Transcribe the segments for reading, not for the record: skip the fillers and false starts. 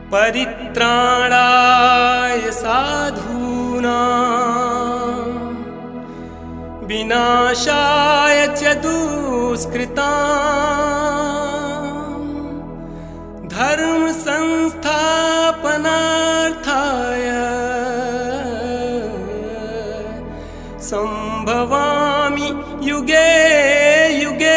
परित्राणाय साधूनां विनाशाय च दुष्कृतां धर्म संस्थापनार्थाय संभवामि युगे युगे।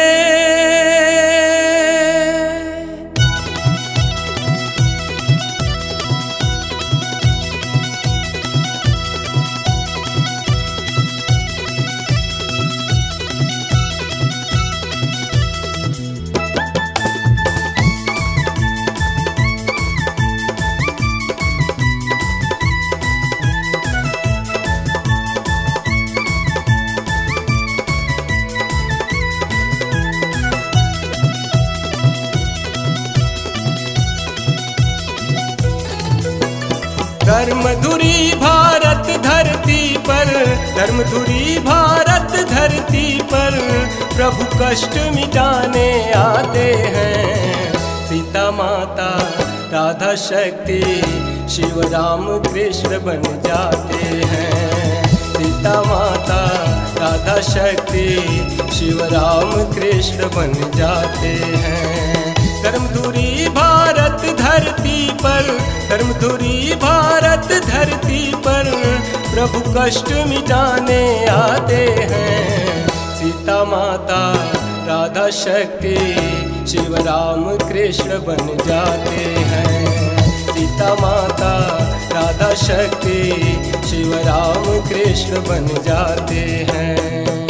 धर्मधुरी भारत धरती पर, धर्मधुरी भारत धरती पर प्रभु कष्ट मिटाने आते हैं। सीता माता राधा शक्ति शिव राम कृष्ण बन जाते हैं। सीता माता राधा शक्ति शिव राम कृष्ण बन जाते हैं। धर्मधुरी भारत धरती पर, धर्मधुरी भारत धरती पर प्रभु कष्ट मिटाने आते हैं। सीता माता राधा शक्ति शिव राम कृष्ण बन जाते हैं। सीता माता राधा शक्ति शिव राम कृष्ण बन जाते हैं।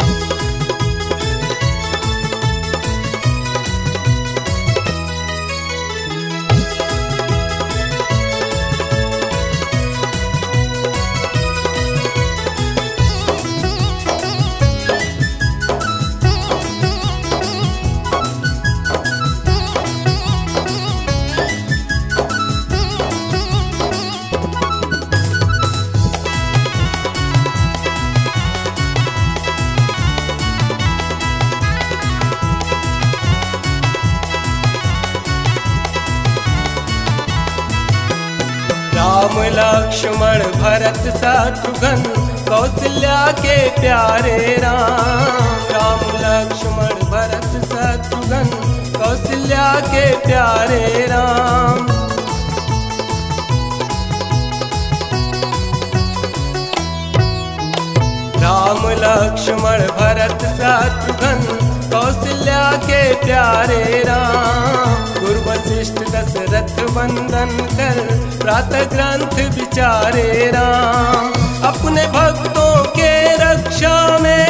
राम लक्ष्मण भरत शत्रुघ्न कौशल्या के प्यारे राम। राम लक्ष्मण भरत शत्रुघ्न कौशल्या के प्यारे राम। राम लक्ष्मण भरत शत्रुघ्न कौशल्या के प्यारे राम। गुरु वशिष्ठ दशरथ वंदन कर प्रातः ग्रंथ विचारे राम। अपने भक्तों के रक्षा में,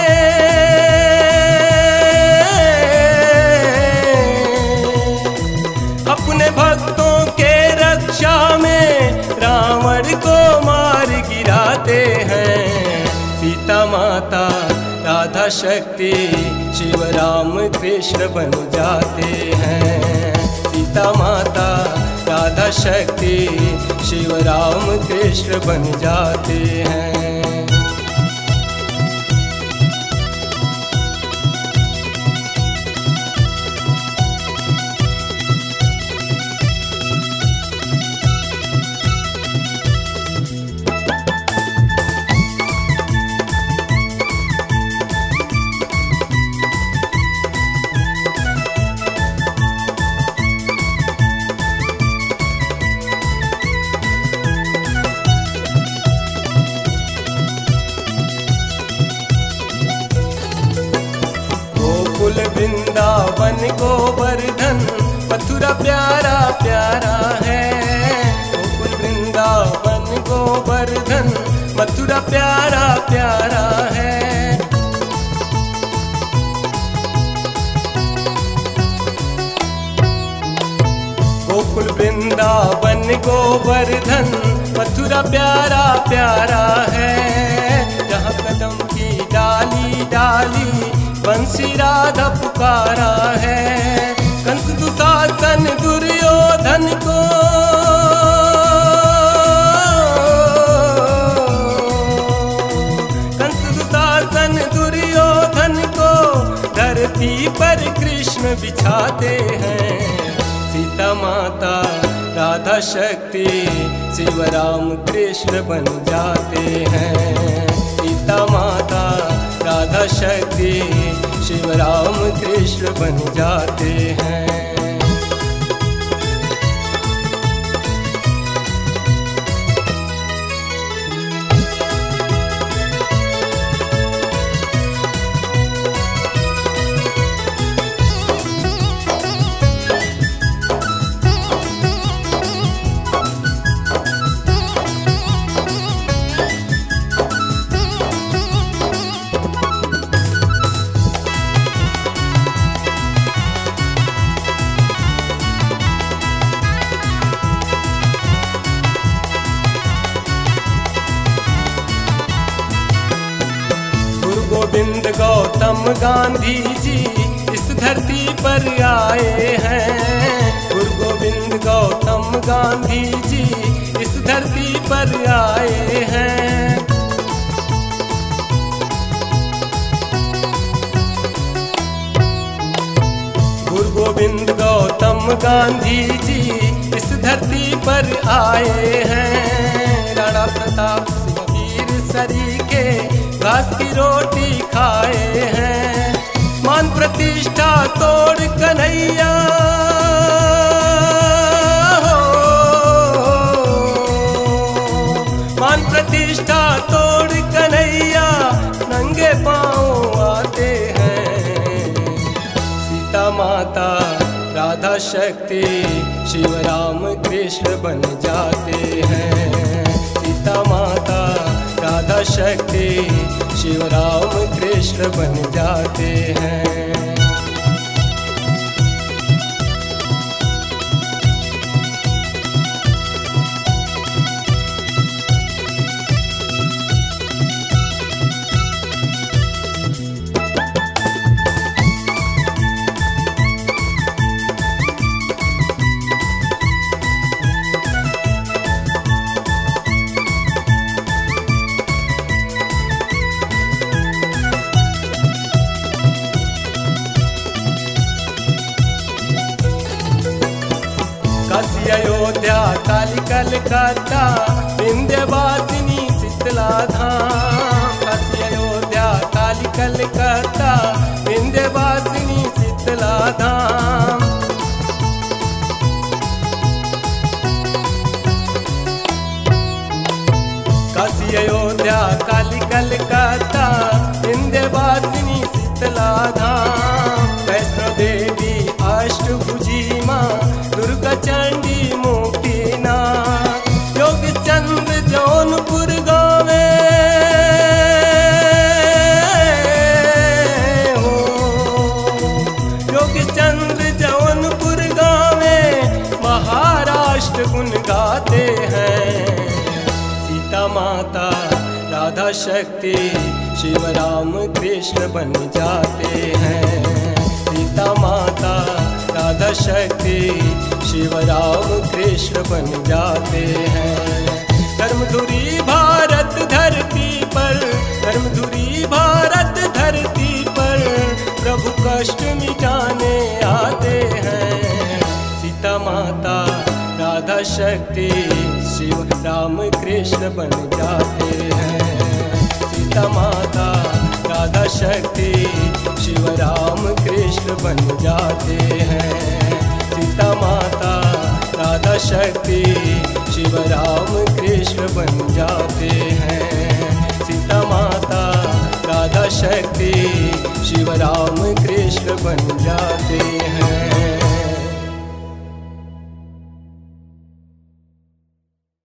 अपने भक्तों के रक्षा में रावण को मार गिराते हैं। सीता माता राधा शक्ति शिव राम कृष्ण बन जाते हैं। सीता माता राधा शक्ति शिव राम कृष्ण बन जाते हैं। वृंदावन गोवर्धन मथुरा प्यारा प्यारा है। गोकुल वृंदावन गोवर्धन मथुरा प्यारा प्यारा है। गोकुल वृंदावन गोवर्धन मथुरा प्यारा प्यारा है। जहाँ कदम की डाली डाली बंसी राधा पुकारा है। कंस दुशासन दुर्योधन को कंस दुशासन दुर्योधन को धरती पर कृष्ण बिछाते हैं। सीता माता राधा शक्ति शिव राम कृष्ण बन जाते हैं। सीता माता राधा शक्ति शिव राम कृष्ण बन जाते हैं। गोविंद गौतम गांधी जी इस धरती पर आए हैं। गुरु गोविंद गौतम गांधी जी इस धरती पर आए हैं। गुरु गोविंद गौतम गांधी जी इस धरती पर आए हैं। राणा प्रताप सिंह वीर सरीखे घास की रोटी खाए हैं। मान प्रतिष्ठा तोड़ कन्हैया हो, मान प्रतिष्ठा तोड़ कन्हैया नंगे पांव आते हैं। सीता माता राधा शक्ति शिव राम कृष्ण बन जाते हैं। सीता माता राधा शक्ति शिव राम कृष्ण बन जाते हैं। काशी अयोध्या काली कलकत्ता विंध्यवासिनी शीतला धाम। काशी अयोध्या काली कलकत्ता विंध्यवासिनी शीतला धाम। काशी अयोध्या काली कलकत्ता विंध्यवासिनी शीतला धाम। वैष्णो देवी अष्टभुजी माँ दुर्गा चंडी मुक्तिनाथ। योगेश चंद्र जौनपुर गावे हो, योगेश चंद्र जौनपुर गावे महाराष्ट्र गुण गाते हैं। सीता माता राधा शक्ति शिव राम कृष्ण बन जाते हैं। सीता माता राधा शक्ति शिव राम कृष्ण बन जाते हैं। धर्मधुरी भारत धरती पर, धर्मधुरी भारत धरती पर प्रभु कष्ट मिटाने आते हैं। सीता माता राधा शक्ति शिव राम कृष्ण बन जाते हैं। सीता माता राधा शक्ति शिव राम कृष्ण बन जाते हैं। सीता माता राधा शक्ति शिव राम कृष्ण बन जाते हैं। सीता माता राधा शक्ति शिव राम कृष्ण बन जाते हैं।